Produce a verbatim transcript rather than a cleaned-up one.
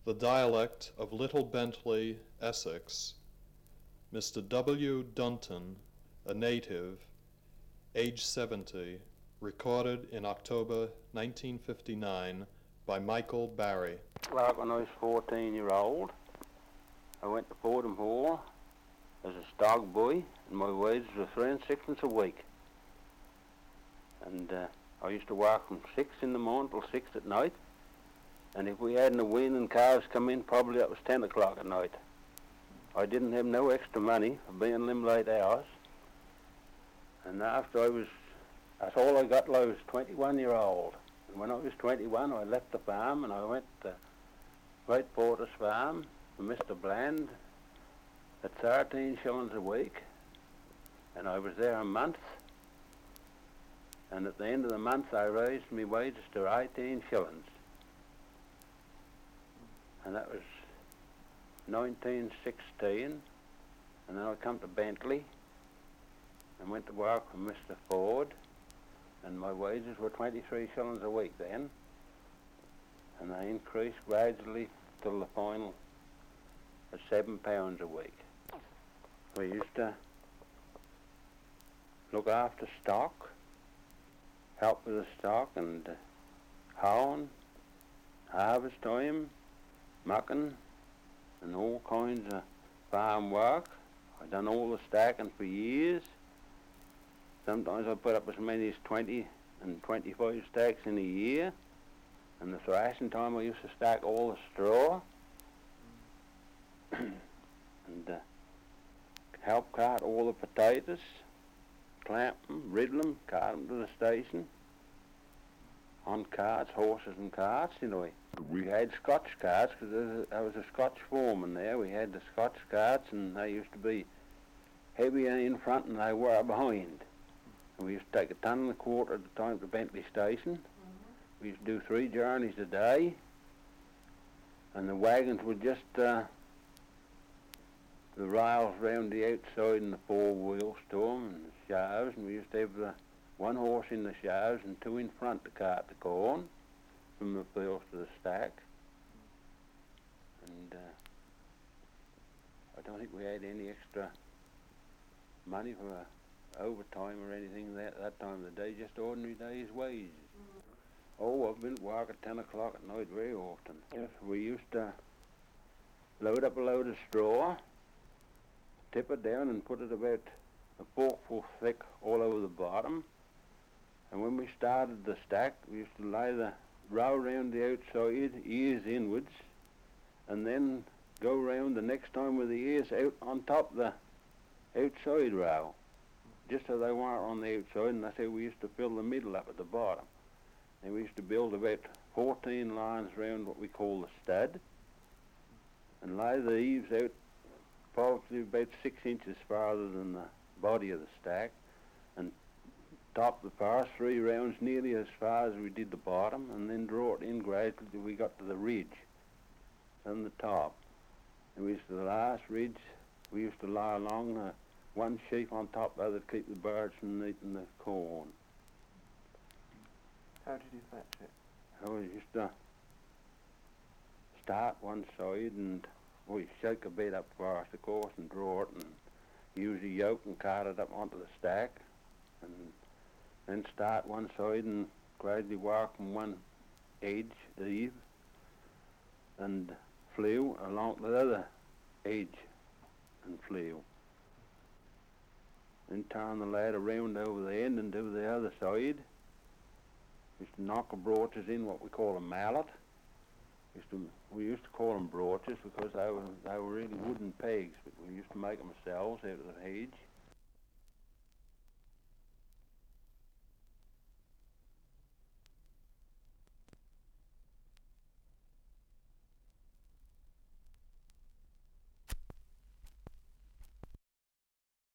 the dialect of Little Bentley, Essex, Mister W. Dunton, a native, age seventy, recorded in October nineteen fifty-nine by Michael Barry. Like when I was fourteen year old, I went to Fordham Hall as a stock boy, and my wages were three and sixpence a week. And uh, I used to work from six in the morning till six at night. And if we hadn't a win and calves come in, probably that was ten o'clock at night. I didn't have no extra money for being them late hours. And after I was, that's all I got till I was twenty-one year old. And when I was twenty-one, I left the farm and I went to Great Porter's farm for Mister Bland at thirteen shillings a week. And I was there a month. And at the end of the month, I raised my wages to eighteen shillings. And that was nineteen sixteen. And then I come to Bentley and went to work for Mister Ford. And my wages were twenty-three shillings a week then. And they increased gradually till the final at seven pounds a week. We used to look after stock, help with the stock and uh, hoeing, harvest time, mucking, and all kinds of farm work. I've done all the stacking for years. Sometimes I put up as many as twenty and twenty-five stacks in a year. And the thrashing time I used to stack all the straw and uh, help cart all the potatoes, clamp them, riddle them, cart them to the station on carts, horses and carts, you know. We had Scotch carts because I was a Scotch foreman there. We had the Scotch carts and they used to be heavier in front than they were behind. And we used to take a ton and a quarter at a time to Bentley Station. Mm-hmm. We used to do three journeys a day. And the wagons were just uh, the rails round the outside and the four wheels to them and the shafts. And we used to have the one horse in the shafts and two in front to cart the corn from the fields to the stack. And uh, I don't think we had any extra money for uh, overtime or anything that that time of the day, just ordinary day's wages. Mm. Oh, I've been at work at ten o'clock at night very often. Yes, we used to load up a load of straw, tip it down and put it about a forkful thick all over the bottom. And when we started the stack, we used to lay the row round the outside, ears inwards, and then go round the next time with the ears out on top the outside row, just so they weren't on the outside, and that's how we used to fill the middle up at the bottom. And we used to build about fourteen lines round what we call the stud, and lay the eaves out probably about six inches farther than the body of the stack, and top the first three rounds nearly as far as we did the bottom, and then draw it in gradually till we got to the ridge and the top. And we used to, the last ridge, we used to lie along uh, one sheaf on top of the other to keep the birds from eating the corn. How did you thatch it? Oh, we used to start one side and we shake a bed up first, of course, and draw it and use the yoke and cart it up onto the stack, and then start one side and gradually work from one edge, eave, and flew along the other edge and flew. Then turn the ladder round over the end and do the other side. Used to knock the broaches in what we call a mallet. Used to, we used to call them broaches because they were, they were really wooden pegs, but we used to make them ourselves out of the hedge.